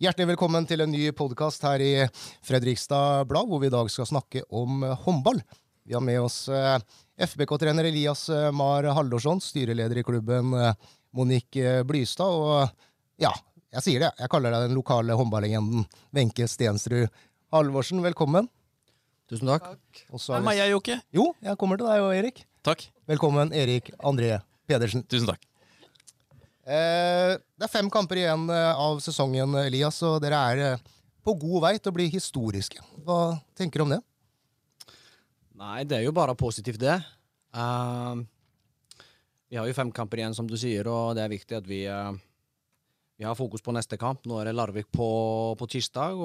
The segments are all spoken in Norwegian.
Hjertelig velkommen til en ny podcast her i Fredrikstad Blad, hvor vi I dag skal snakke om håndball. Vi har med oss FBK-trener Elias Mar Haldorsson, styreleder I klubben Monique Blystad, og ja, jeg sier det, jeg kaller deg den lokale håndballegenden Wenche Stensrud Halvorsen. Velkommen. Tusen takk. Også meg, jeg, Jokke. Jo, jeg kommer til deg og Erik. Takk. Velkommen, Erik André Pedersen. Tusen takk. Det 5 kamper igjen av sesongen, Elias, og dere på god vei til å bli historiske. Hva tenker du om det? Nei, det jo bare positivt det. Vi har jo 5 kamper igjen, som du sier, og det viktig at vi har fokus på neste kamp. Nå det Larvik på tirsdag,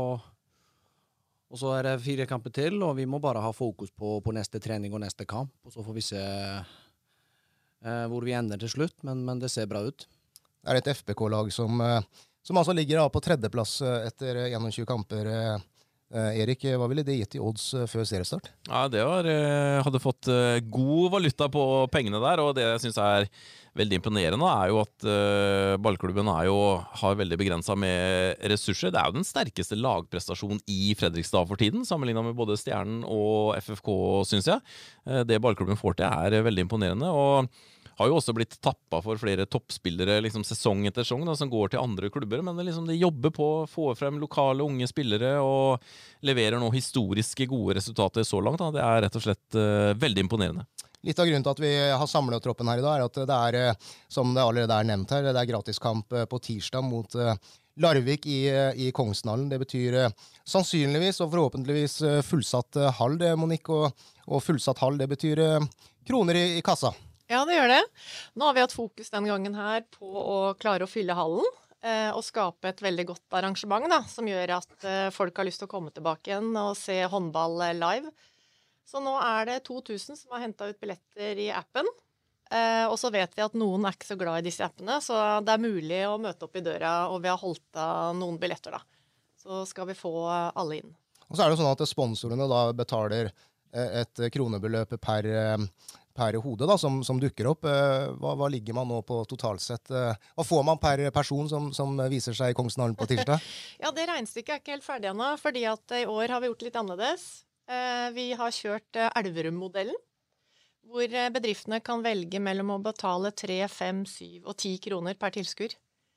og så det 4 kamper til, og vi må bare ha fokus på neste trening og neste kamp, og så får vi se hvor vi ender til slutt, men det ser bra ut. Det et FBK-lag som altså ligger på 3. plass etter 21 kamper. Erik, hva ville det gitt I odds før seriestart? Ja, det hadde fått god valuta på pengene der, og det jeg synes veldig imponerende jo at ballklubben har veldig begrenset med ressurser. Det jo den sterkeste lagprestasjonen I Fredrikstad for tiden, sammenlignet med både Stjernen og FFK, synes jeg. Det ballklubben får til veldig imponerende, og har jo også blitt tappet for flere toppspillere liksom sesong etter sesong da, som går til andre klubber, men de jobber på å få frem lokale unge spillere og leverer nå historiske gode resultater så langt. Da. Det rett og slett veldig imponerende. Litt av grunnen til at vi har samlet troppen her I dag at det som det allerede nevnt her, det gratiskamp på tirsdag mot Larvik I Kongsnallen. Det betyr sannsynligvis og forhåpentligvis fullsatt hall, det Monique, og fullsatt hall, det betyr kroner I kassa. Ja, det gjør det. Nå har vi hatt fokus den gangen her på å klare å fylle hallen og skape et veldig godt arrangement da, som gjør at folk har lyst til å komme tilbake igjen og se håndball live. Så nå det 2000 som har hentet ut billetter I appen, og så vet vi at noen ikke så glad I disse appene, så det mulig å møte opp I døra, og vi har holdt av noen billetter da. Så skal vi få alle inn. Og så det sånn at sponsorene da betaler et kronebeløp per hode da, som dukker opp. Hva ligger man nå på totalt sett? Hva får man per person som viser seg I Kongsnallen på tirsdag? Ja, det regnestykket ikke helt ferdig ennå, fordi at I år har vi gjort litt annerledes. Vi har kjørt Elverum-modellen, hvor bedriftene kan velge mellom å betale 3, 5, 7 og 10 kroner per tilskuer.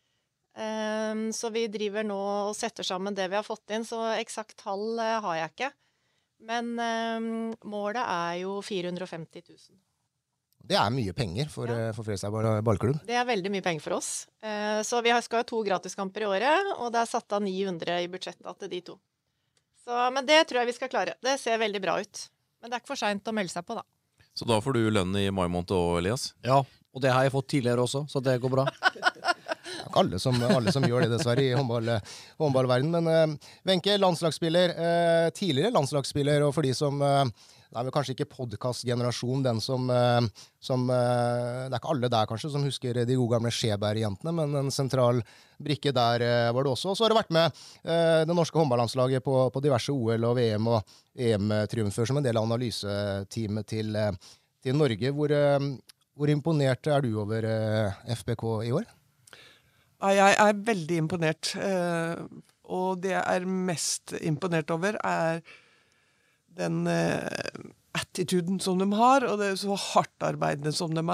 Så vi driver nå og setter sammen det vi har fått inn, så eksakt tall har jeg ikke. Men målet jo 450 000. Det mye penger for Fredrikstad ballklubb. Det veldig mye penger for oss. Så vi skal ha 2 gratiskamper I året, og det satt av 900 I budsjettet til de 2. Så, men det tror jeg vi skal klare. Det ser veldig bra ut. Men det ikke for sent å melde seg på da. Så da får du lønn I mai måned også, Elias? Ja, og det har jeg fått tidligere også, så det går bra. Alle som gjør det dessverre I håndballverden, men Wenche, landslagsspiller, tidligere landslagsspiller, og for de som det vel kanskje ikke podcastgenerasjon, den som det ikke alle der kanskje som husker de gode gamle Skjeberg-jentene, men en sentral brikke der var det også. Og så har det vært med det norske håndballandslaget på diverse OL og VM og EM-triumfer som en del av analyseteamet til Norge. Hvor imponert du over FBK I år? Jeg veldig imponert, og det jeg mest imponert over den attituden som de har, og det så hardt arbeidende som de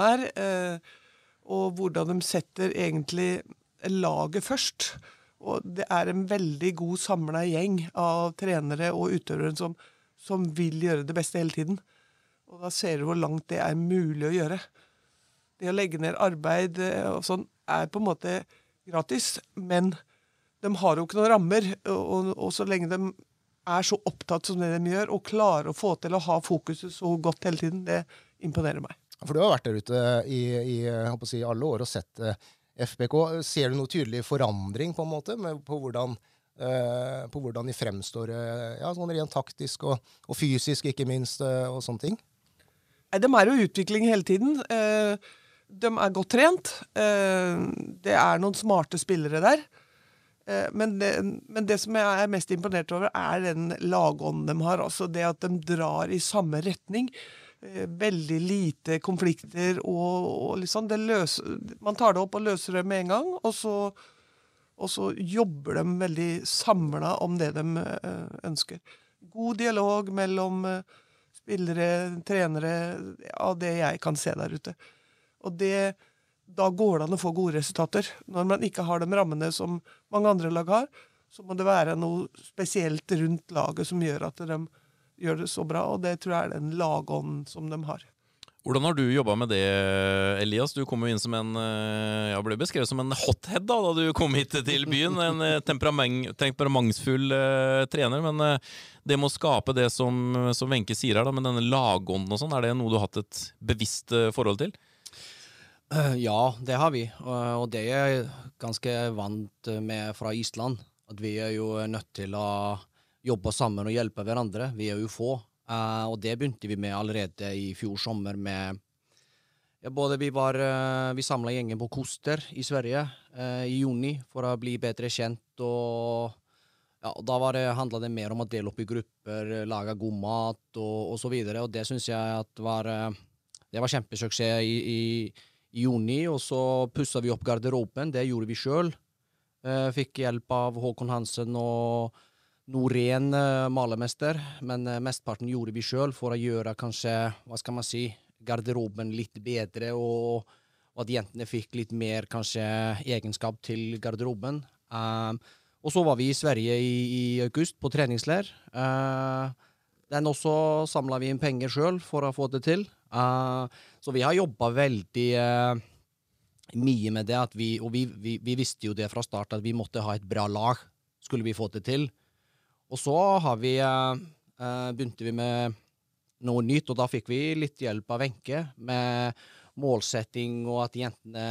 og hvordan de setter egentlig laget først. Og det en veldig god samlet gjeng av trenere og utøvere som vil gjøre det beste hele tiden. Og da ser du hvor langt det mulig å gjøre. Det å legge ned arbeid og sånn på en måte gratis, men de har jo ikke noen rammer, og så lenge de så opptatt som det de gjør, og klarer å få til å ha fokuset så godt hele tiden, det imponerer meg. For du har vært der ute I alle år og sett FBK. Ser du noe tydelig forandring på en måte, på hvordan de fremstår, sånn rent taktisk og fysisk ikke minst, og sånne ting? De jo I utvikling hele tiden. De godt trent. Det noen smarte spillere der. Men det som jeg mest imponert over den lagånden de har, altså det at de drar I samme retning, veldig lite konflikter, og liksom man tar det opp og løser det med en gang, og og så jobber de veldig samlet om det de ønsker. God dialog mellom spillere, trenere, av det jeg kan se der ute. Og da går det an å få gode resultater. Når man ikke har de rammene som mange andre lag har, så må det være noe spesielt rundt laget som gjør at de gjør det så bra, og det tror jeg er den lagånden som de har. Hvordan har du jobbet med det, Elias? Du kom jo inn som jeg ble beskrevet som en hothead da du kom hit til byen, en temperamentsfull trener, men det må skape det som Wenche sier her da, med denne lagånden og sånn, er det noe du har hatt et bevisst forhold til? Ja, det har vi, og det er jeg ganske vant med fra Island, at vi er jo nødt til å jobbe sammen og hjelpe hverandre, vi er jo få. Og det begynte vi med allerede i fjor sommer med vi samlet gjengen på Koster i Sverige i juni for å bli bedre kjent og da handlet det mer om å dele opp i grupper, lage god mat og så videre, og det synes jeg at det var kjempesuksess i juni, og så pusset vi opp garderoben, det gjorde vi selv. Fikk hjelp av Håkon Hansen og Norén malermester, men mestparten gjorde vi selv for å gjøre kanskje, hva skal man si, garderoben litt bedre, og at jentene fikk litt mer kanskje egenskap til garderoben. Og så var vi i Sverige i august på treningsleir. Den også samlet vi inn penger selv for å få det til. Så vi har jobbet veldig mye med det, og vi visste jo det fra start at vi måtte ha et bra lag, skulle vi få det til. Og så begynte vi med noe nytt, og da fikk vi litt hjelp av Wenche med målsetting, og at jentene,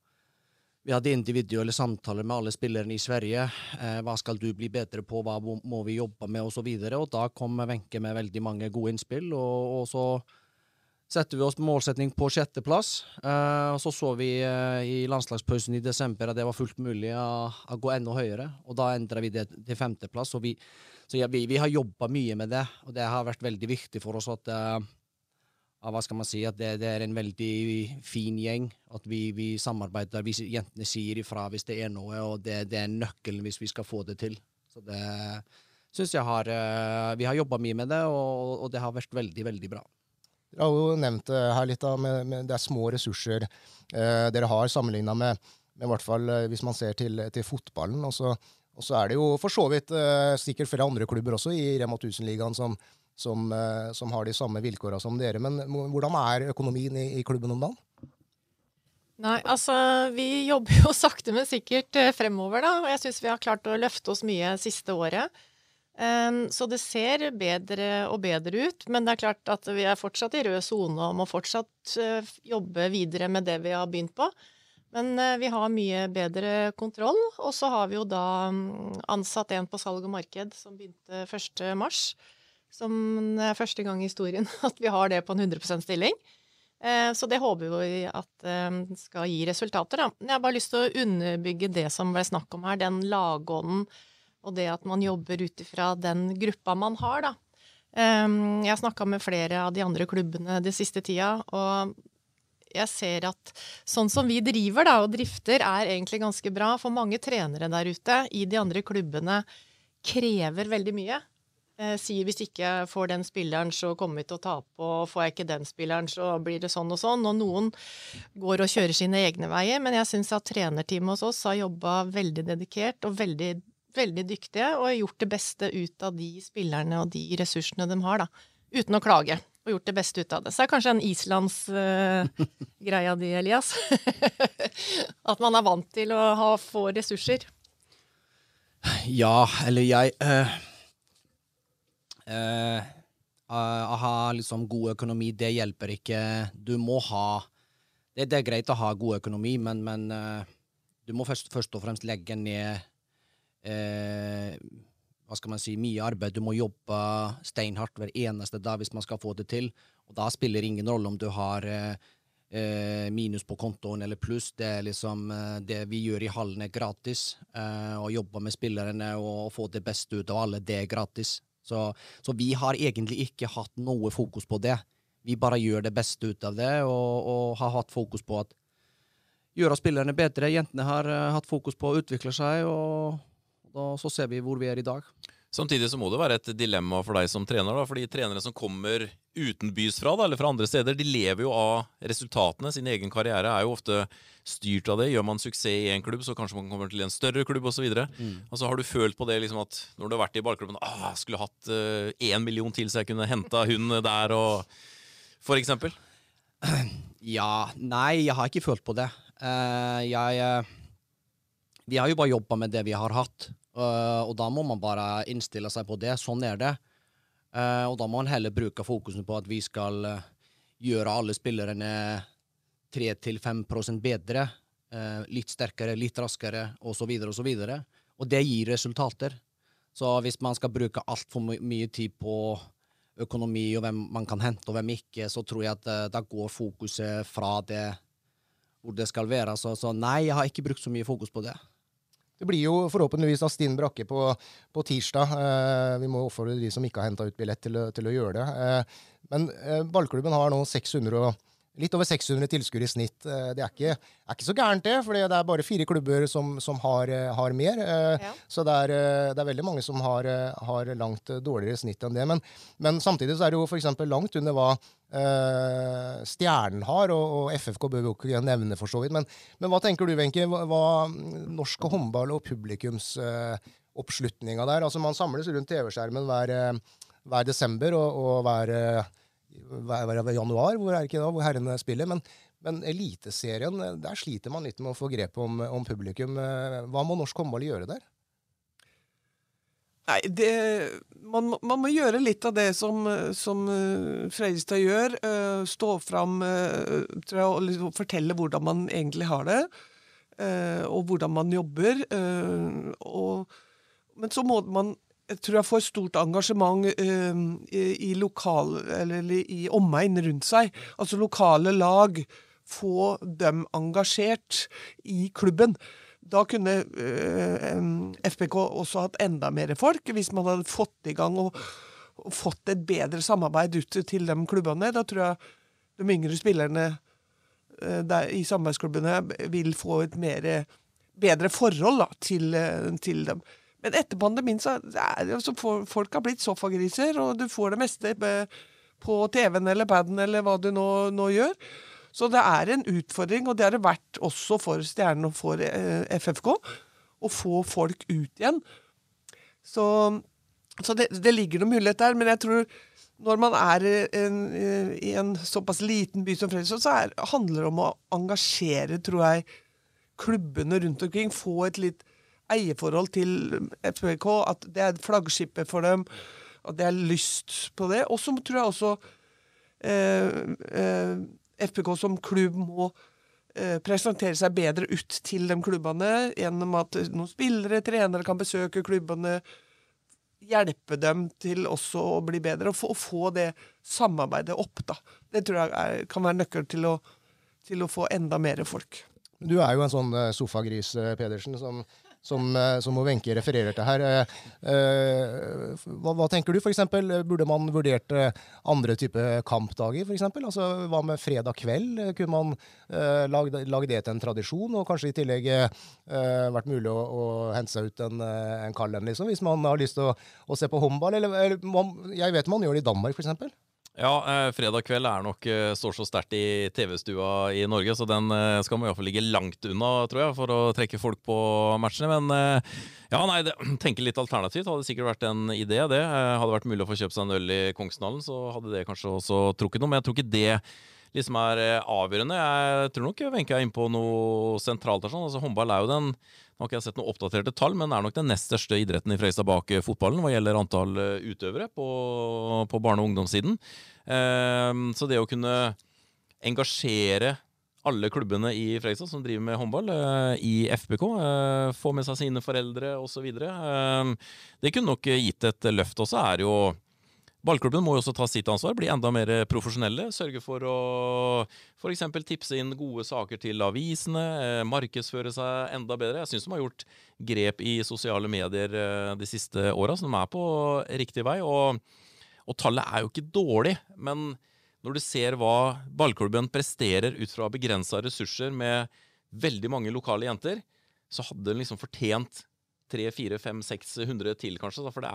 vi hadde individuelle samtaler med alle spillerne i Sverige. Hva skal du bli bedre på, hva må vi jobbe med, og så videre. Og da kom Wenche med veldig mange gode innspill, og så setter vi oss målsetning på 6. plass. Og så vi i landslagspausen i desember at det var fullt mulig å gå enda høyere, og da endret vi det til 5. plass, og vi har jobbet mye med det, og det har vært veldig viktig for oss at, hva skal man si, at det er en veldig fin gjeng, at vi samarbeider, jentene sier ifra hvis det er noe, og det er nøkkelen hvis vi skal få det til. Så det synes jeg vi har jobbet mye med det, og det har vært veldig, veldig bra. Dere har jo nevnt her litt da, med det er små ressurser dere har sammenlignet med hvert fall hvis man ser til fotballen, og så er det jo for så vidt sikkert flere andre klubber også i Rema 1000-ligaen som har de samme vilkårene som dere, men hvordan er økonomien i klubben om dagen? Nei, altså vi jobber jo sakte men sikkert fremover da, og jeg synes vi har klart å løfte oss mye siste året. Så det ser bedre og bedre ut, men det er klart at vi er fortsatt i rød zone og må fortsatt jobbe videre med det vi har begynt på. Men vi har mye bedre kontroll, og så har vi jo da ansatt en på salg og marked som begynte 1. mars, som er første gang i historien at vi har det på en 100% stilling. Så det håper vi at skal gi resultater da. Jeg har bare lyst til å underbygge det som ble snakk om her, den lagånden, og det at man jobber utifra den gruppa man har da. Jeg har snakket med flere av de andre klubbene det siste tida, og jeg ser at sånn som vi driver da, og drifter er egentlig ganske bra, for mange trenere der ute i de andre klubbene krever veldig mye. Sier hvis ikke jeg får den spilleren så kommer vi til å tape, og får jeg ikke den spilleren så blir det sånn og sånn, og noen går og kjører sine egne veier, men jeg synes at trenerteamet hos oss har jobbet veldig dedikert og veldig, veldig dyktige, og har gjort det beste ut av de spillerne og de ressursene de har da, uten å klage. Og gjort det beste ut av det. Så er det kanskje en Islands greia di, Elias. At man er vant til å få ressurser. Ja, eller jeg å ha liksom god økonomi, det hjelper ikke. Du må ha det er greit å ha god økonomi, men du må først og fremst legge ned hva skal man si, mye arbeid. Du må jobbe steinhardt hver eneste dag hvis man skal få det til. Og da spiller ingen rolle om du har minus på kontoen eller pluss. Det er liksom det vi gjør i hallen er gratis. Å jobbe med spillerne og få det beste ut av alle, det er gratis. Så vi har egentlig ikke hatt noe fokus på det. Vi bare gjør det beste ut av det, og har hatt fokus på at gjøre spillerne bedre. Jentene har hatt fokus på å utvikle seg, og så ser vi hvor vi i dag. Samtidig så må det være et dilemma for deg som trener, da, fordi trenere som kommer utenbys fra, da, eller fra andre steder, de lever jo av resultatene. Sin egen karriere er jo ofte styrt av det. Gjør man suksess i en klubb, så kanskje man kommer til en større klubb og så videre. Og så har du følt på det liksom at når du har vært i ballklubben, jeg skulle hatt 1 million til så jeg kunne hentet hun der, og for eksempel? Ja, nei, jeg har ikke følt på det. Vi har jo bare jobbet med det vi har hatt. Og da må man bare innstille seg på det. Sånn det. Og da må man heller bruke fokusen på at vi skal gjøre alle spillerne 3-5% bedre, litt sterkere, litt raskere, og så videre og så videre. Og det gir resultater. Så hvis man skal bruke alt for mye tid på økonomi og hvem man kan hente og hvem ikke, så tror jeg at da går fokuset fra det hvor det skal være. Så nei, jeg har ikke brukt så mye fokus på det. Det blir jo forhåpentligvis av Stinn Brakke på tirsdag. Vi må oppfordre de som ikke har hentet ut billett til å gjøre det. Men ballklubben har nå litt over 600 tilskuere i snitt. Det er ikke så gærent det, for det er bare 4 klubber som har mer. Ja. Så det er veldig mange som har langt dårligere snitt enn det. Men samtidig så er det jo for eksempel langt under hva Stjernen har, og FFK bør vi jo ikke nevne for så vidt. Men hva tenker du, Wenche, hva norsk håndball og publikums oppslutninga der? Altså man samles rundt TV-skjermen hver desember og hver januar, hvor herrene spiller, men eliteserien, der sliter man litt med å få grep om publikum. Hva må norsk håndball gjøre der? Nei, man må gjøre litt av det som Fredrikstad gjør, stå fram, tror jeg, og liksom fortelle hvordan man egentlig har det, og hvordan man jobber, men så må man, jeg tror jeg får stort engasjement i i omegn rundt seg, altså lokale lag, få dem engasjert i klubben. Da kunne FBK også hatt enda mer folk, hvis man hadde fått i gang og fått et bedre samarbeid ut til de klubbene. Da tror jeg de yngre spillerne i samarbeidsklubbene vil få et bedre forhold da, til dem. Men etter pandemien så folk har blitt sofagriser, og du får det meste på TV-en eller padden eller hva du nå gjør. Så det er en utfordring, og det har det vært også for Stjernen og for FFK, å få folk ut igjen. Så det ligger noe mulighet der, men jeg tror når man er i en såpass liten by som Fredrikstad, så handler det om å engasjere, tror jeg, klubbene rundt omkring, få et litt eierforhold til FBK, at det er flaggskipet for dem, at det er lyst på det. Og så tror jeg også FBK som klubb må presentere seg bedre ut til de klubbene, gjennom at noen spillere, trenere kan besøke klubbene, hjelpe dem til også å bli bedre, og få det samarbeidet opp da. Det tror jeg kan være nøkkel til å få enda mer folk. Du er jo en sånn sofagris, Pedersen, som Wenche refererer til her. Hva tenker du, for eksempel? Burde man vurdert andre type kampdager, for eksempel? Altså, hva med fredag kveld? Kunne man lage det til en tradisjon, og kanskje i tillegg vært mulig å hente seg ut en kald en, liksom, hvis man har lyst til å se på håndball? Eller jeg vet man gjør det i Danmark, for eksempel. Ja, fredag kveld nok står så sterkt i TV-stua i Norge, så den skal man i hvert fall ligge langt unna, tror jeg, for å trekke folk på matchene. Men tenke litt alternativt hadde sikkert vært en idé, det. Hadde vært mulig å få kjøpt seg en øl i Kongsdalen, så hadde det kanskje også trukket noe, men jeg tror ikke det liksom avgjørende. Jeg tror nok Wenche inne på noe sentralt der, sånn. Altså, håndball jo den, nå har ikke jeg sett noen oppdaterte tall, men nok den nest største idretten i Fredrikstad bak fotballen, hva gjelder antall utøvere på barne- og ungdomssiden. Så det å kunne engasjere alle klubbene i Fredrikstad som driver med håndball i FBK, få med seg sine foreldre og så videre, det kunne nok gitt et løft. Også jo ballklubben må jo også ta sitt ansvar, bli enda mer profesjonelle, sørge for å for eksempel tipse inn gode saker til avisene, markedsføre seg enda bedre. Jeg synes de har gjort grep i sosiale medier de siste årene, så de på riktig vei, og tallet jo ikke dårlig, men når du ser hva ballklubben presterer ut fra begrenset ressurser med veldig mange lokale jenter, så hadde den liksom fortjent 3, 4, 5, 600 til kanskje, for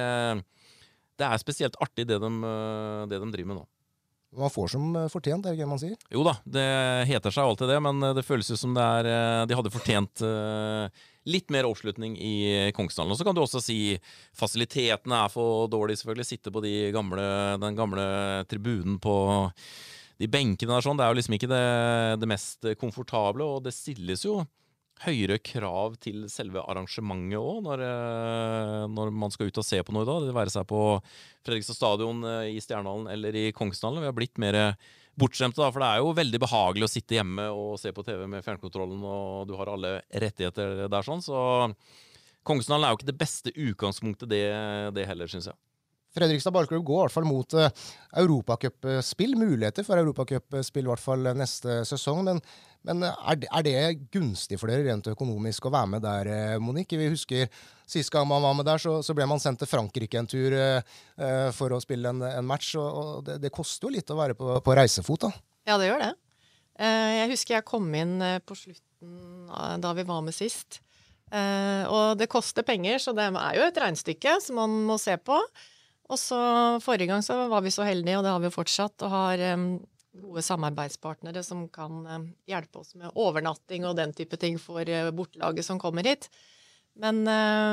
det er spesielt artig det de driver med nå. Man får som fortjent, det ikke man sier? Jo da, det heter seg alltid det, men det føles jo som de hadde fortjent litt mer oppslutning i Kongsdalen. Og så kan du også si fasilitetene er for dårlige, selvfølgelig. Sitte på den gamle tribunen på de benkene der sånn. Det er jo liksom ikke det mest komfortable, og det stilles jo høyere krav til selve arrangementet også, når man skal ut og se på noe da. Det være seg på Fredrikstad stadion, i Stjernehallen eller i Kongsdalen. Vi har blitt mer bortskjemte da, for det er jo veldig behagelig å sitte hjemme og se på TV med fjernkontrollen, og du har alle rettigheter der sånn, så Kongsdalen er jo ikke det beste utgangspunktet det heller, synes jeg. Fredrikstad ballklubb går i hvert fall mot Europacup-spill, muligheter for Europacup-spill i hvert fall neste sesong, men er det gunstig for dere rent økonomisk å være med der, Monique? Vi husker sist gang man var med der, så ble man sendt til Frankrike en tur for å spille en match, og det koster jo litt å være på reisefot da. Ja, det gjør det. Jeg husker jeg kom inn på slutten da vi var med sist, og det koster penger, så det er jo et regnestykke som man må se på. Og så forrige gang så var vi så heldige, og det har vi jo fortsatt, og har gode samarbeidspartnere som kan hjelpe oss med overnatting og den type ting for bortlaget som kommer hit. Men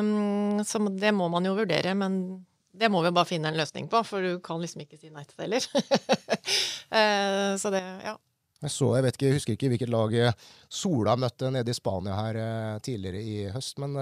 det må man jo vurdere, men det må vi bare finne en løsning på, for du kan liksom ikke si nei til det heller. Så det, ja. Jeg husker ikke hvilket lag Sola møtte nede i Spania her tidligere i høst, men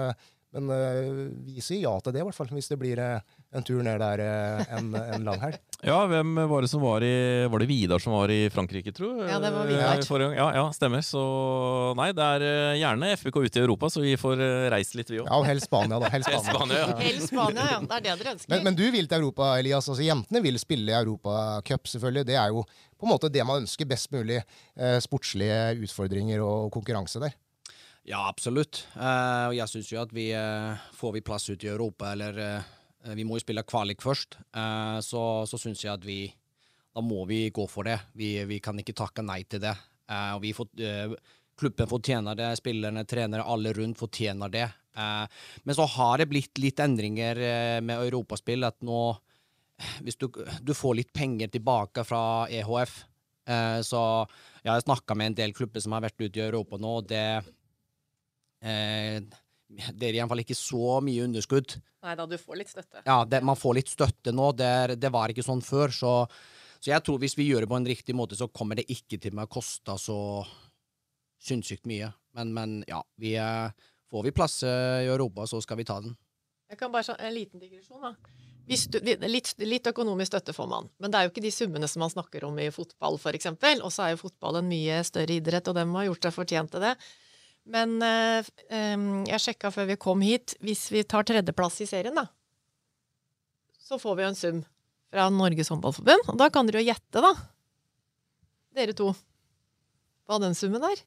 vi sier ja til det i hvert fall, hvis det blir en tur ned der en lang helg. Ja, hvem var det som var det Vidar som var i Frankrike, tror jeg? Ja, det var Vidar. Ja, stemmer. Så nei, det er gjerne FBK ute i Europa, så vi får reise litt vi også. Ja, og helst Spania da. Helst Spania, ja. Helst Spania, ja. Det er det dere ønsker. Men du vil til Europa, Elias. Altså, jentene vil spille Europacup, selvfølgelig. Det er jo på en måte det man ønsker, best mulig sportslige utfordringer og konkurranse der. Ja, absolutt. Og jeg synes jo at får vi plass ut i Europa, eller vi må jo spille kvalik først, så synes jeg at da må vi gå for det. Vi kan ikke takke nei til det. Og klubben fortjener det, spillerne, trenere, alle rundt fortjener det. Men så har det blitt litt endringer med Europaspill, at nå, hvis du får litt penger tilbake fra EHF, så jeg har snakket med en del klubber som har vært ute i Europa nå, og det er i hvert fall ikke så mye underskudd. Nei da, du får litt støtte. Ja, man får litt støtte nå. Det var ikke sånn før, så jeg tror hvis vi gjør det på en riktig måte, så kommer det ikke til å koste så sinnssykt mye. Men ja, får vi plass i Europa, så skal vi ta den. Jeg kan bare en liten digresjon da. Litt økonomisk støtte får man, men det er jo ikke de summene som man snakker om i fotball for eksempel, og så er jo fotball en mye større idrett, og dem har gjort seg fortjent til det. Men jeg sjekket før vi kom hit, hvis vi tar tredjeplass i serien da, så får vi jo en sum fra Norges håndballforbund, og da kan dere jo gjette da, dere to, hva den summen er.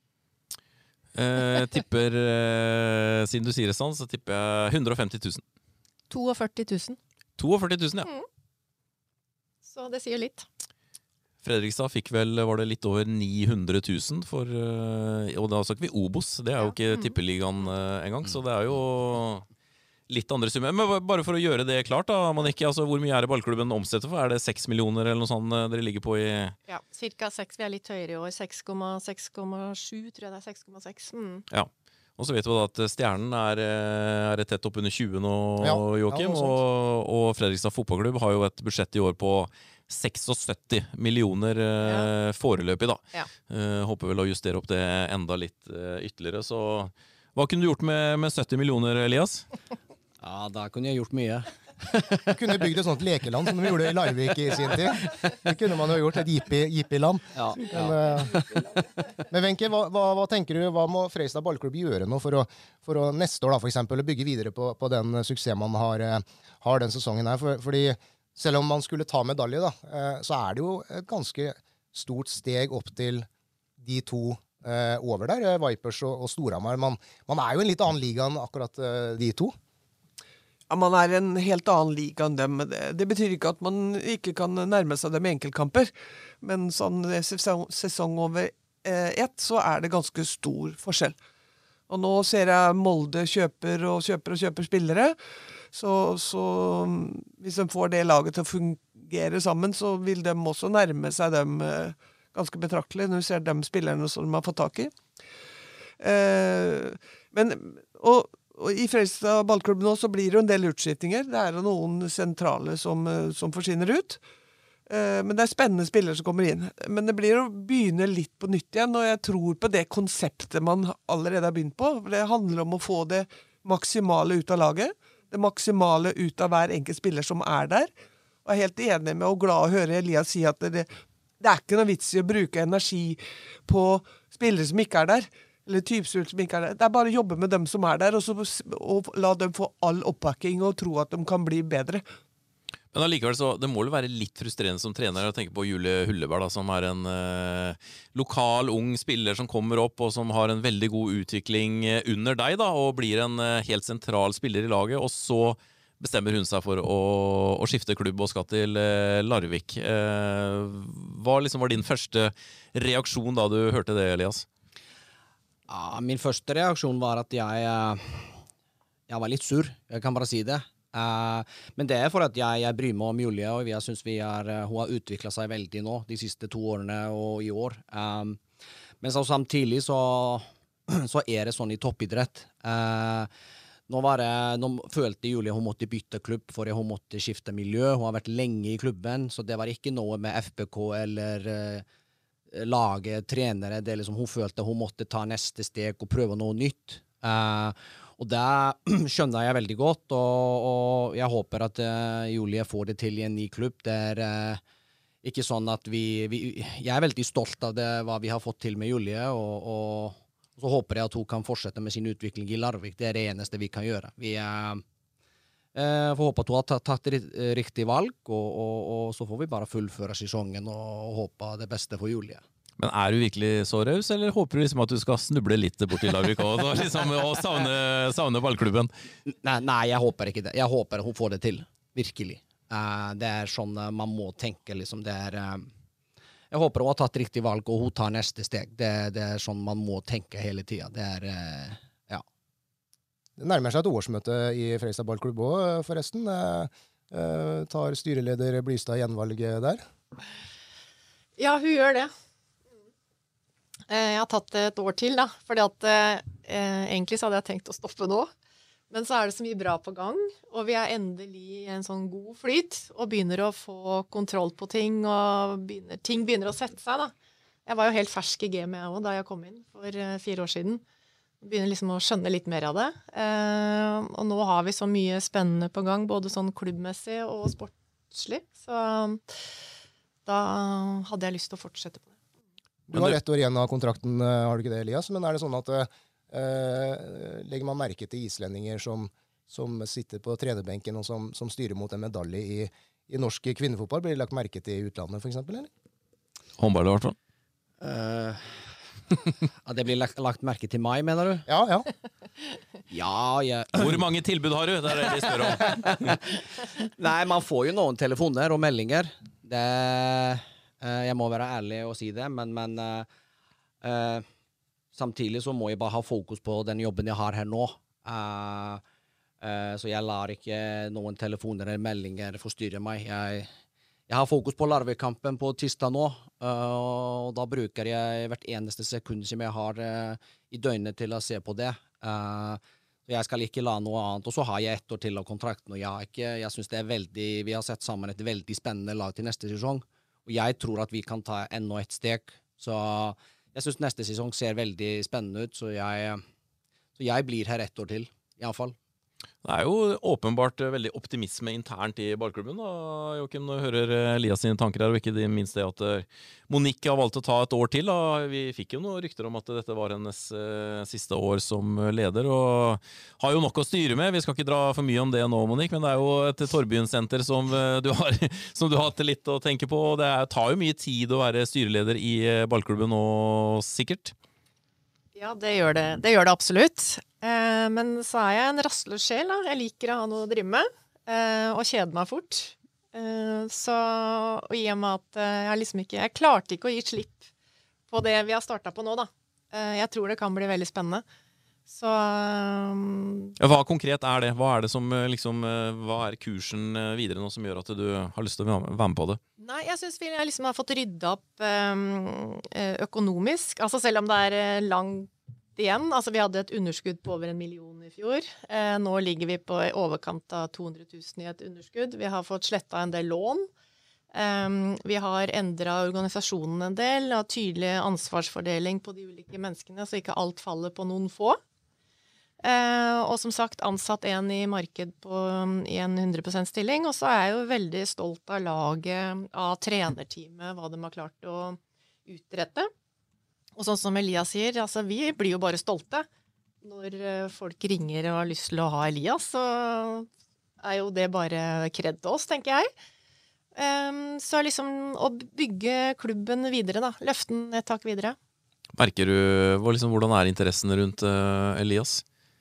Tipper, siden du sier det sånn, så tipper jeg 150 000. 42 000. 42 000, ja. Så det sier litt. Fredrikstad fikk vel, var det litt over 900 000 for, og da snakker vi Obos, det er jo ikke tippeligaen engang, så det er jo litt andre summer. Men bare for å gjøre det klart da, Monique, altså hvor mye er det ballklubben omsetter for? Er det 6 millioner eller noe sånt dere ligger på i? Ja, cirka 6, vi er litt høyere i år, 6,7 tror jeg det er 6,6. Ja. Og så vet vi da at Stjernen er tett opp under 20 nå, Joachim, og Fredrikstad fotballklubb har jo et budsjett i år på 76 millioner foreløpig da. Ja. Håper vel å justere opp det enda litt ytterligere, så hva kunne du gjort med 70 millioner, Elias? Ja, da kunne jeg gjort mye. Du kunne bygd et sånt lekeland som de gjorde i Larvik i sin tid. Det kunne man jo gjort, et Jippi-land. Ja. Men Wenche, hva tenker du, hva må Fredrikstad ballklubb gjøre nå for å neste år da, for eksempel, bygge videre på den suksessen man har den sesongen her? Fordi selv om man skulle ta medalje da, så er det jo et ganske stort steg opp til de to over der, Vipers og Storhamar. Man er jo en litt annen liga enn akkurat de to. Ja, man er en helt annen liga enn dem. Det betyr ikke at man ikke kan nærme seg dem i enkeltkamper, men sånn sesong over ett, så det ganske stor forskjell. Og nå ser jeg Molde kjøper spillere, så hvis de får det laget til å fungere sammen, så vil de også nærme seg dem ganske betraktelig, når vi ser de spillerne som de har fått tak i. Og i Fredrikstad ballklubb nå så blir det jo en del utskiftinger. Det jo noen sentrale som forsvinner ut. Men det spennende spillere som kommer inn. Men det blir å begynne litt på nytt igjen, og jeg tror på det konseptet man allerede har begynt på. For det handler om å få det maksimale ut av laget, det maksimale ut av hver enkelt spiller som der. Og jeg helt enig med og glad å høre Elias si at det ikke noe vits i å bruke energi på spillere som ikke der, eller typsult som ikke der. Det bare å jobbe med dem som der, og la dem få all oppbakking og tro at de kan bli bedre. Men allikevel så, det må jo være litt frustrerende som trener å tenke på Julie Hulleberg, da, som en lokal, ung spiller som kommer opp og som har en veldig god utvikling under deg, da, og blir en helt sentral spiller i laget, og så bestemmer hun seg for å skifte klubb og skal til Larvik. Hva liksom var din første reaksjon da du hørte det, Elias? Ja, min første reaksjon var at jeg var litt sur, jeg kan bare si det. Men det for at jeg bryr meg om Julie, og jeg synes hun har utviklet seg veldig nå, de siste 2 årene og i år. Men så samtidig så det sånn i toppidrett. Nå følte Julie hun måtte bytte klubb, for hun måtte skifte miljø. Hun har vært lenge i klubben, så det var ikke noe med FBK eller lage trenere. Det liksom, hun følte hun måtte ta neste steg og prøve noe nytt. Og det skjønner jeg veldig godt, og jeg håper at Julie får det til i en ny klubb. Det ikke sånn at jeg veldig stolt av det, hva vi har fått til med Julie, og så håper jeg at hun kan fortsette med sin utvikling i Larvik. Det det eneste vi kan gjøre. Vi får håpe at hun har tatt riktig valg, og så får vi bare fullføre sesongen og håpe det beste for Julie. Men du virkelig så raus, eller håper du liksom at du skal snuble litt bort i Larvik og liksom, savne ballklubben? Nei, jeg håper ikke det. Jeg håper hun får det til, virkelig. Det sånn man må tenke, liksom. Jeg håper hun har tatt riktig valg, og hun tar neste steg. Det sånn man må tenke hele tiden. Ja. Det nærmer seg et årsmøte i Fredrikstad ballklubb også, forresten. Tar styreleder Blystad gjenvalg der? Ja, hun gjør det. Jeg har tatt et år til, da, fordi at egentlig så hadde jeg tenkt å stoppe nå, men så det så mye bra på gang, og vi endelig i en sånn god flyt, og begynner å få kontroll på ting, og ting begynner å sette seg, da. Jeg var jo helt fersk i gamet jeg også, da jeg kom inn for 4 år siden. Begynner liksom å skjønne litt mer av det. Og nå har vi så mye spennende på gang, både sånn klubbmessig og sportslig, så da hadde jeg lyst til å fortsette på det. Du har 1 år igjen av kontrakten, har du ikke det, Elias? Men det sånn at legger man merke til islendinger som sitter på trenerbenken og som styrer mot en medalje i norsk kvinnefotball, blir det lagt merke til i utlandet, for eksempel, eller? Håndball i hvert fall. Det blir lagt merke til meg, mener du? Ja. Ja. Hvor mange tilbud har du? Det det de spør om. Nei, man får jo noen telefoner og meldinger. Jeg må være ærlig og si det, men samtidig så må jeg bare ha fokus på den jobben jeg har her nå. Så jeg lar ikke noen telefoner eller meldinger forstyrre meg. Jeg har fokus på Larvik-kampen på tirsdag nå, og da bruker jeg hvert eneste sekund som jeg har i døgnet til å se på det. Jeg skal ikke la noe annet, og så har jeg 1 år til av kontrakten, og jeg synes vi har sett sammen et veldig spennende lag til neste sesong. Og jeg tror at vi kan ta enda et steg. Så jeg synes neste sesong ser veldig spennende ut, så jeg blir her 1 år til, i alle fall. Det jo åpenbart veldig optimisme internt i ballklubben, da, Joachim, når du hører Elias sine tanker her, og ikke minst det at Monique har valgt å ta 1 år til. Da. Vi fikk jo noen rykter om at dette var hennes siste år som leder, og har jo nok å styre med. Vi skal ikke dra for mye om det nå, Monique, men det jo et Torbyen-senter som du har hatt litt å tenke på, og det tar jo mye tid å være styreleder i ballklubben nå, sikkert. Ja, det gjør det. Det gjør det absolutt. Men så jeg en rastløs sjel, da. Jeg liker å ha noe å drive med, og kjede meg fort. Og i og med at jeg klarte ikke å gi slipp på det vi har startet på nå, da. Jeg tror det kan bli veldig spennende. Så Hva konkret er det? Hva er det som hva er kursen videre nå som gjør at du har lyst til å være med på det? Nei, jeg synes vi liksom har fått rydda opp økonomisk. Altså selv om det er langt igjen. Altså vi hadde et underskudd på over 1 million i fjor. Nå ligger vi på i overkant av 200 000 i et underskudd. Vi har fått slettet en del lån. Vi har endret organisasjonen en del, og tydelig ansvarsfordeling på de ulike menneskene, så ikke alt faller på noen få. Og som sagt, ansatt en i marked i en 100% stilling, og så er jeg jo veldig stolt av laget, av trenerteamet, hva de har klart å utrette. Og sånn som Elias sier, altså vi blir jo bare stolte. Når folk ringer og har lyst til å ha Elias, så er jo det bare kred til oss, tenker jeg. Så liksom å bygge klubben videre da, løfte den et tak videre. Merker du, hvordan er interessen rundt Elias?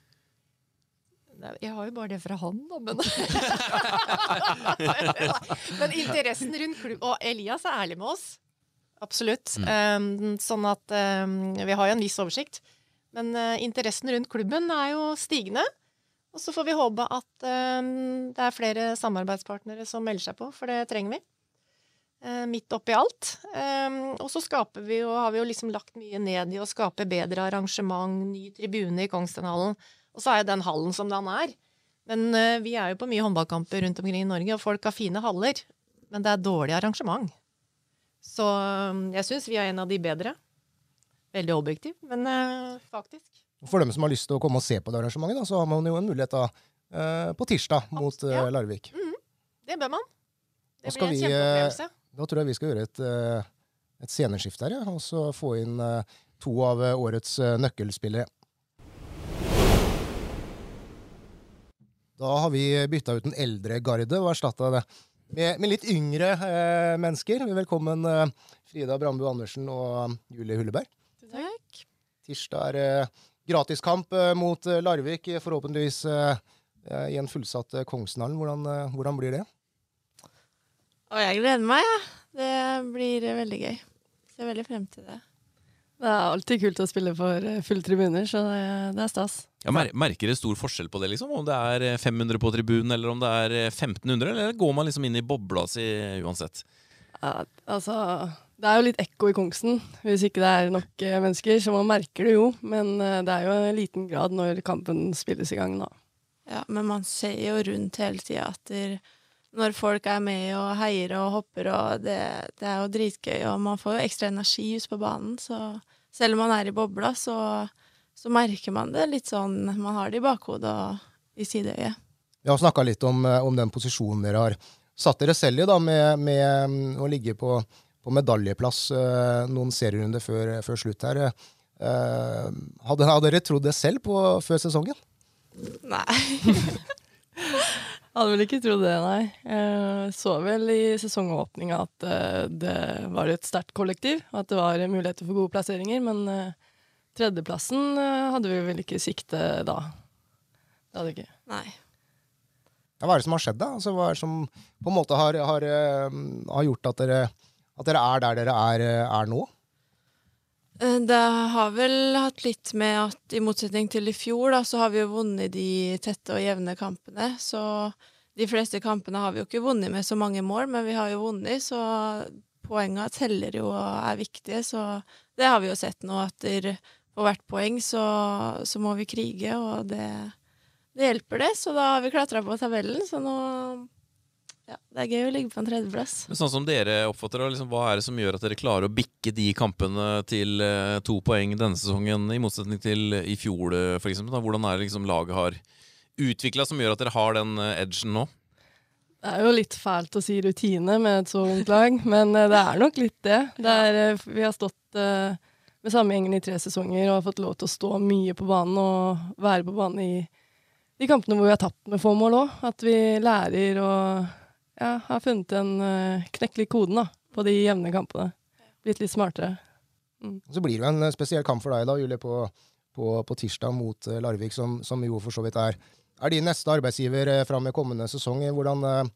Jeg har jo bare det fra han da, men men interessen rundt klubben, og Elias er ærlig med oss. Absolutt. Sånn at vi har jo en viss oversikt. Men interessen rundt klubben er jo stigende. Og så får vi håpe at det er flere samarbeidspartnere som melder seg på, for det trenger vi. Midt oppi alt. Og så har vi jo liksom lagt mye ned i å skape bedre arrangement, ny tribune i Kongsvinger-hallen. Og så er jo den hallen som den er. Men vi er jo på mye håndballkamper rundt omkring i Norge, og folk har fine haller. Men det er dårlig arrangement. Så jeg synes vi er en av de bedre. Veldig objektiv, men faktisk. For dem som har lyst til å komme og se på det arrangementet, da, så har man jo en mulighet da, på tirsdag mot Larvik. Det bør man. Det blir en kjempeopplevelse. Da tror jeg vi skal gjøre et sceneskifte her, og så få inn 2 av årets nøkkelspillere. Da har vi byttet ut en eldre garde og erstattet det med litt yngre mennesker. Velkommen Frida Brandbu Andersen og Julie Hulleberg. Takk. Tirsdag er gratiskamp mot Larvik, forhåpentligvis i en fullsatt Kongsvinger-hallen. Hvordan blir det? Og jeg gleder meg, ja. Det blir veldig gøy. Ser veldig frem til det. Det er alltid kult å spille for full tribuner, så det er stas. Ja, merker det stor forskjell på det, liksom? Om det er 500 på tribunen, eller om det er 1500, eller går man liksom inn i bobla si uansett? Ja, altså, det er jo litt ekko i Kongsen, hvis ikke det er nok mennesker, så man merker det jo, men det er jo en liten grad når kampen spilles i gang da. Ja, men man ser jo rundt hele tiden at når folk er med og heier og hopper, og det er jo dritgøy, og man får jo ekstra energi ut på banen, så selv om man er i bobla, så merker man det litt sånn, man har det i bakhodet og i sideøyet. Vi har snakket litt om den posisjonen dere har satt dere selv i da, med å ligge på medaljeplass noen serierunder før slutt her. Hadde dere trodd det selv før sesongen? Nei. Hadde vel ikke trodd det, nei. Så vel i sesongåpninga at det var et sterkt kollektiv, at det var muligheter for gode plasseringer, men tredjeplassen hadde vi vel ikke sikte da. Det hadde vi ikke. Nei. Ja, hva er det som har skjedd da? Altså, hva er det som på en måte har gjort at dere er der dere er nå? Det har vel hatt litt med at i motsetning til i fjor da, så har vi jo vunnet de tette og jevne kampene, så de fleste kampene har vi jo ikke vunnet med så mange mål, men vi har jo vunnet, så poengene teller jo og er viktige, så det har vi jo sett nå, at på hvert poeng så må vi krige, og det hjelper det, så da har vi klatret på tabellen, så nå ja, det er gøy å ligge på en tredjeplass. Men sånn som dere oppfatter det, liksom, hva er det som gjør at dere klarer å bikke de kampene til 2 poeng denne sesongen, i motsetning til i fjor, for eksempel? Da? Hvordan er det liksom laget har utviklet som gjør at dere har den edgen nå? Det er jo litt fælt å si rutine med et så ungt lag, men det er nok litt det. Vi har stått med samme gjengen i 3 sesonger og har fått lov til å stå mye på banen og være på banen i de kampene hvor vi har tapt med få mål også. At vi lærer og har funnet en knekkelig koden da, på de jevne kampene. Blitt litt smartere. Så blir det jo en spesiell kamp for deg da, Julie, på tirsdag mot Larvik, som jo for så vidt er din neste arbeidsgiver frem med kommende sesong.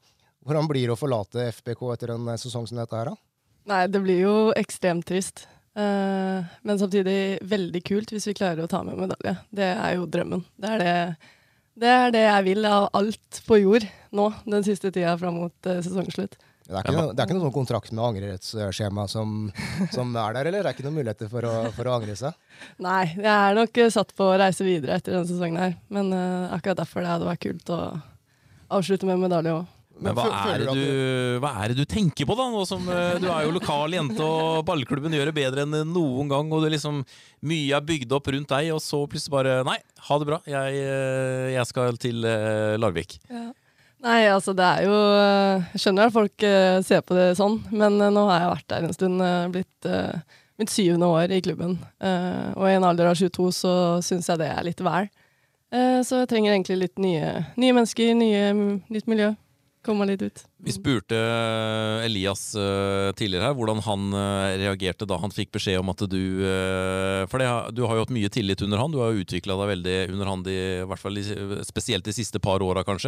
Hvordan blir det å forlate FBK etter en sesong som dette her da? Nei, det blir jo ekstremt trist. Men samtidig veldig kult hvis vi klarer å ta med medalje. Det jo drømmen. Det det jeg vil av alt på jord nå, den siste tida fram mot sesongslutt. Det ikke noe sånn kontrakt med angrerettsskjema som der, eller? Det ikke noen muligheter for å angre seg? Nei, jeg nok satt på å reise videre etter denne sesongen her. Men akkurat derfor det hadde vært kult å avslutte med medalje også. Men hva det du tenker på da, nå som du jo lokal jente, og ballklubben gjør det bedre enn noen gang, og det liksom mye bygd opp rundt deg, og så plutselig bare, nei, ha det bra, jeg skal til Larvik. Ja. Nei, altså det jo jeg skjønner at folk ser på det sånn, men nå har jeg vært der en stund, blitt mitt 7. år i klubben, og i en alder av 22 så synes jeg det litt vel. Så jeg trenger egentlig litt nye mennesker, nytt miljø. Komme litt ut. Vi spurte Elias tidligere her hvordan han reagerte da han fikk beskjed om at for du har jo hatt mye tillit under han, du har jo utviklet deg veldig under han, i hvert fall spesielt de siste par årene kanskje.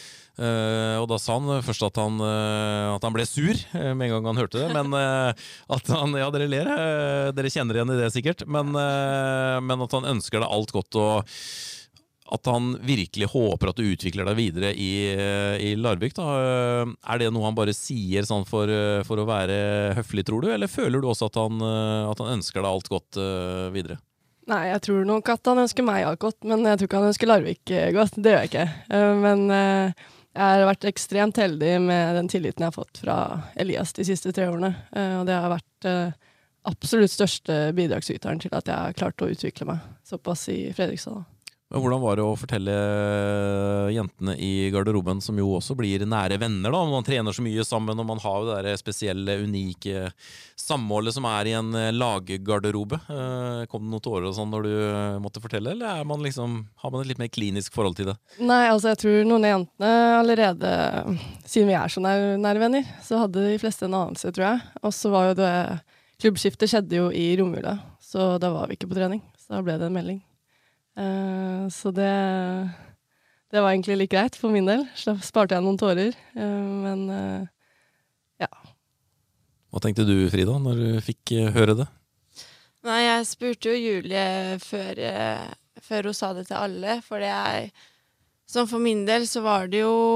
Og da sa han først at han ble sur med en gang han hørte det, men at han, ja dere ler, dere kjenner igjen i det sikkert, men at han ønsker deg alt godt og at han virkelig håper at du utvikler deg videre i Larvik da. Det noe han bare sier sånn for å være høflig, tror du? Eller føler du også at han ønsker deg alt godt videre? Nei, jeg tror nok at han ønsker meg alt godt, men jeg tror ikke han ønsker Larvik godt. Det gjør jeg ikke. Men jeg har vært ekstremt heldig med den tilliten jeg har fått fra Elias de siste 3 årene. Og det har vært absolutt største bidragsyteren til at jeg har klart å utvikle meg såpass i Fredrikstad da. Hvordan var det å fortelle jentene i garderoben, som jo også blir nære venner da, man trener så mye sammen, og man har det der spesielle, unike sammålet som i en laggarderobe? Kom det noen tårer og sånn når du måtte fortelle, eller har man et litt mer klinisk forhold til det? Nei, altså jeg tror noen av jentene allerede, siden vi så nære venner, så hadde de fleste en anelse, tror jeg. Og så var jo det, klubbskiftet skjedde jo i romjula, så da var vi ikke på trening, så da ble det en melding. Så det var egentlig litt greit for min del. Så da sparte jeg noen tårer. Men ja. Hva tenkte du, Frida, når du fikk høre det? Nei, jeg spurte jo Julie før hun sa det til alle, for sånn for min del så var det jo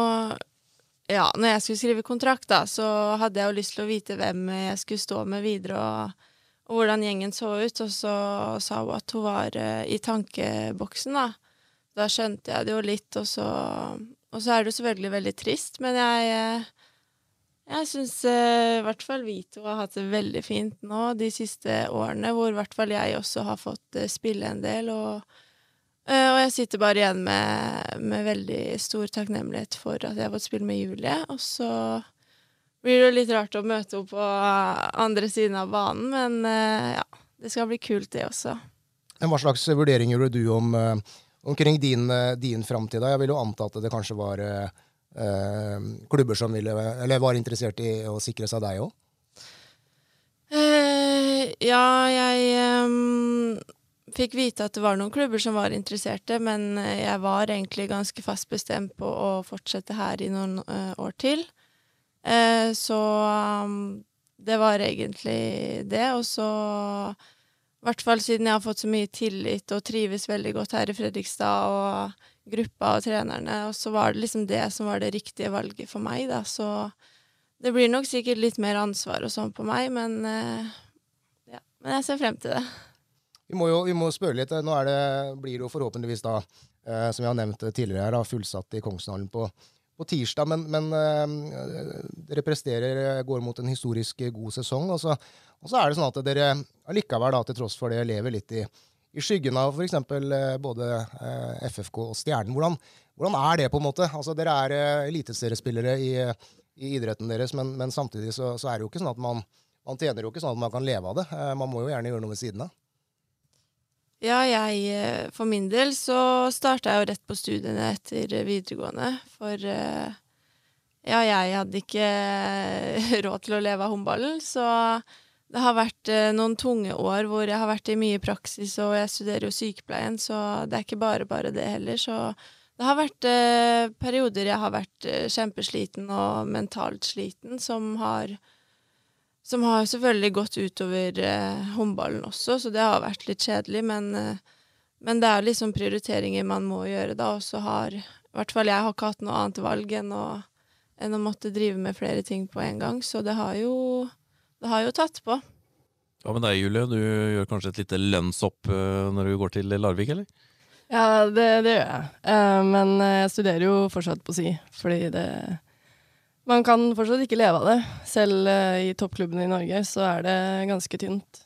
ja, når jeg skulle skrive kontrakt da, så hadde jeg jo lyst til å vite hvem jeg skulle stå med videre og hvordan gjengen så ut, og så sa hun at hun var i tankeboksen da. Da skjønte jeg det jo litt, og så det jo selvfølgelig veldig trist, men jeg synes i hvert fall Vito har hatt det veldig fint nå de siste årene, hvor i hvert fall jeg også har fått spille en del, og jeg sitter bare igjen med veldig stor takknemlighet for at jeg har fått spille med Julie, og så blir det jo litt rart å møte henne på andre siden av banen, men ja, det skal bli kult det også. Men hva slags vurdering gjorde du omkring din fremtid? Jeg vil jo anta at det kanskje var klubber som var interessert i å sikre seg deg også? Ja, jeg fikk vite at det var noen klubber som var interesserte, men jeg var egentlig ganske fast bestemt på å fortsette her i noen år til. Så det var egentlig det, og så i hvert fall siden jeg har fått så mye tillit og trives veldig godt her i Fredrikstad og gruppa og trenerne, og så var det liksom det som var det riktige valget for meg da, så det blir nok sikkert litt mer ansvar og sånn på meg, men jeg ser frem til det. Vi må spørre litt, nå blir det jo forhåpentligvis da, som jeg har nevnt tidligere her, fullsatt i Kongshallen på tirsdag, men dere går mot en historisk god sesong, og så det sånn at dere allikevel da, til tross for det, lever litt i skyggen av for eksempel både FFK og Stjernen. Hvordan det på en måte? Altså, dere eliteseriespillere i idretten deres, men samtidig så det jo ikke sånn at man tjener jo ikke sånn at man kan leve av det. Man må jo gjerne gjøre noe ved siden av. Ja, for min del så startet jeg jo rett på studiene etter videregående, for jeg hadde ikke råd til å leve av håndballen, så det har vært noen tunge år hvor jeg har vært i mye praksis, og jeg studerer jo sykepleien, så det ikke bare det heller, så det har vært perioder jeg har vært kjempesliten og mentalt sliten, som som har selvfølgelig gått utover håndballen også, så det har vært litt kjedelig, men det er liksom prioriteringer man må gjøre da, og så har, i hvert fall jeg har ikke hatt noe annet valg enn å måtte drive med flere ting på en gang, så det har jo tatt på. Hva med deg, Julie? Du gjør kanskje et lite lønnsopp når du går til Larvik, eller? Ja, det gjør jeg. Men jeg studerer jo fortsatt på SI, fordi man kan fortsatt ikke leve av det. Selv i toppklubbene i Norge så er det ganske tynt.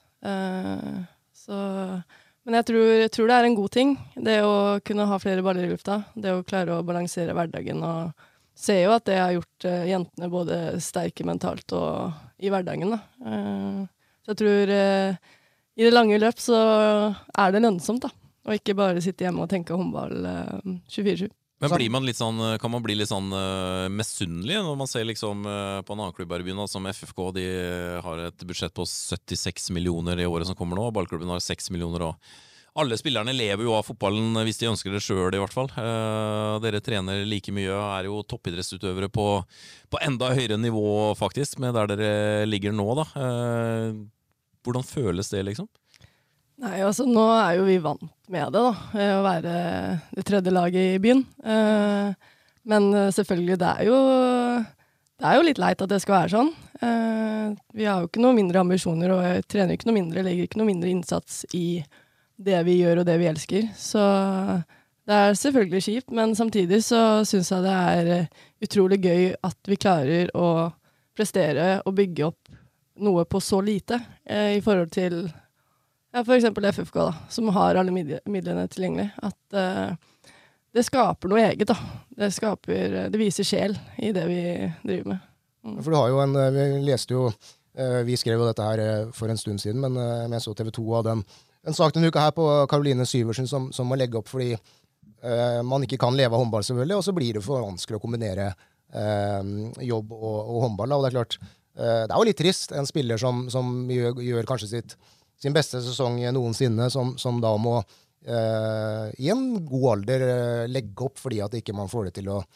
Men jeg tror det er en god ting, det å kunne ha flere baller i lufta, det å klare å balansere hverdagen, og ser jo at det har gjort jentene både sterke mentalt og i hverdagen da. Så jeg tror i det lange løp så er det lønnsomt da, og ikke bare sitte hjemme og tenke håndball 24/7. Men blir man litt sånn, kan man bli litt sånn misunnelig når man ser liksom på en annen klubb her i byen, som FFK, de har et budsjett på 76 millioner i året som kommer nå, og ballklubben har 6 millioner, og alle spillerne lever jo av fotballen hvis de ønsker det selv i hvert fall. Dere trener like mye, er jo toppidrettsutøvere på enda høyere nivå faktisk, med der dere ligger nå da. Hvordan føles det liksom? Nei, altså nå er jo vi vant med det da, å være det tredje laget i byen. Men selvfølgelig, det er jo litt leit at det skal være sånn. Vi har jo ikke noe mindre ambisjoner, og jeg trener ikke noe mindre, legger ikke noe mindre innsats i det vi gjør og det vi elsker. Så det er selvfølgelig kjipt, men samtidig så synes jeg det er utrolig gøy at vi klarer å prestere og bygge opp noe på så lite i forhold til for eksempel FFK da, som har alle midlene tilgjengelig. At det skaper noe eget da. Det viser sjel i det vi driver med. For du har jo vi leste jo, vi skrev jo dette her for en stund siden, men jeg så TV 2 av en sak denne uka her på Caroline Syversen som må legge opp fordi man ikke kan leve av håndball selvfølgelig, og så blir det for vanskelig å kombinere jobb og håndball. Og det er klart, det er jo litt trist, en spiller som gjør kanskje sin beste sesong noensinne, som da må i en god alder legge opp fordi at ikke man får det til å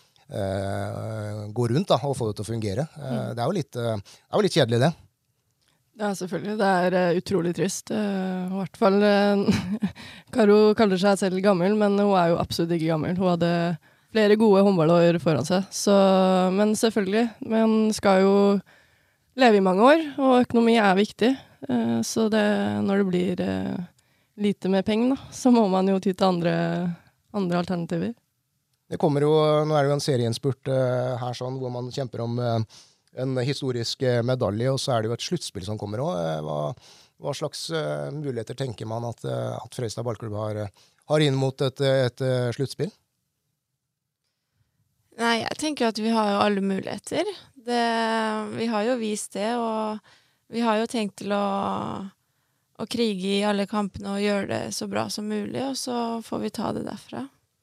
gå rundt da, og få det til å fungere. Det er jo litt kjedelig det. Ja, selvfølgelig. Det er utrolig trist. I hvert fall, Karo kaller seg selv gammel, men hun er jo absolutt ikke gammel. Hun hadde flere gode håndballår foran seg. Men selvfølgelig, man skal jo leve i mange år, og økonomi er viktig. Så når det blir lite med penger, da, så må man jo ty til andre alternativer. Det kommer jo, nå er det jo en serieinnspurt her sånn, hvor man kjemper om en historisk medalje, og så er det jo et sluttspill som kommer også. Hva slags muligheter tenker man at Fredrikstad ballklubb har inn mot et sluttspill? Nei, jeg tenker at vi har jo alle muligheter. Vi har jo vist det, og vi har jo tenkt til å krige i alle kampene og gjøre det så bra som mulig, og så får vi ta det derfra.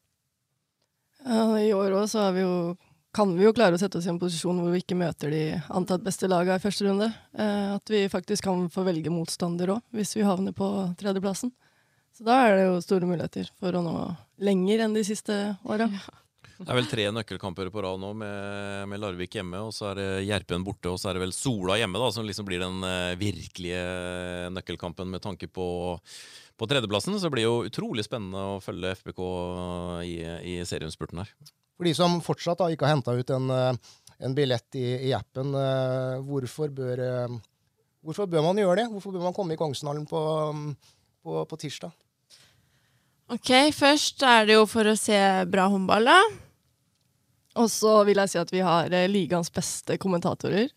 I år også kan vi jo klare å sette oss i en posisjon hvor vi ikke møter de antatt beste lagene i første runde. At vi faktisk kan få velge motstander også, hvis vi havner på tredjeplassen. Så da er det jo store muligheter for å nå lenger enn de siste årene. Ja. Det er vel 3 nøkkelkamper på rad nå med Larvik hjemme, og så er det Gjerpen borte, og så er det vel Sola hjemme da, som liksom blir den virkelige nøkkelkampen med tanke på tredjeplassen. Så det blir jo utrolig spennende å følge FBK i seriumspurten her. For de som fortsatt da ikke har hentet ut en billett i appen, hvorfor bør man gjøre det? Hvorfor bør man komme i Kongsvinger på tirsdag? Ok, først er det jo for å se bra håndball da. Og så vil jeg si at vi har ligaens beste kommentatorer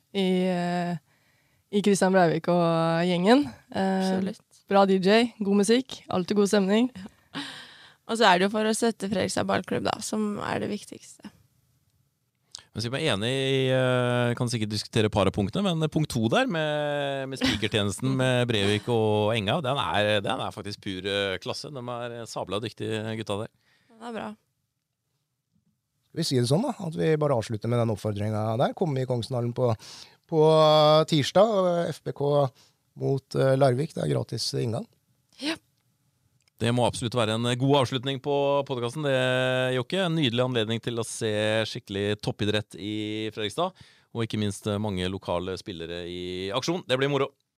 i Kristian Breivik og gjengen. Absolutt. Bra DJ, god musikk, alltid god stemning. Og så er det jo for å sette Fredrikstad ballklubb da, som er det viktigste. Jeg er enig kan sikkert diskutere par av punktene, men punkt 2 der med speakertjenesten med Breivik og Enga, den er faktisk pur klasse. De er sabla dyktige gutta der. Den er bra. Skal vi si det sånn da, at vi bare avslutter med den oppfordringen der. Kommer i Kongsvinger på tirsdag, FBK mot Larvik, det er gratis inngang. Ja. Det må absolutt være en god avslutning på podcasten, det, Jokke. En nydelig anledning til å se skikkelig toppidrett i Fredrikstad. og ikke minst mange lokale spillere i aksjon. Det blir moro.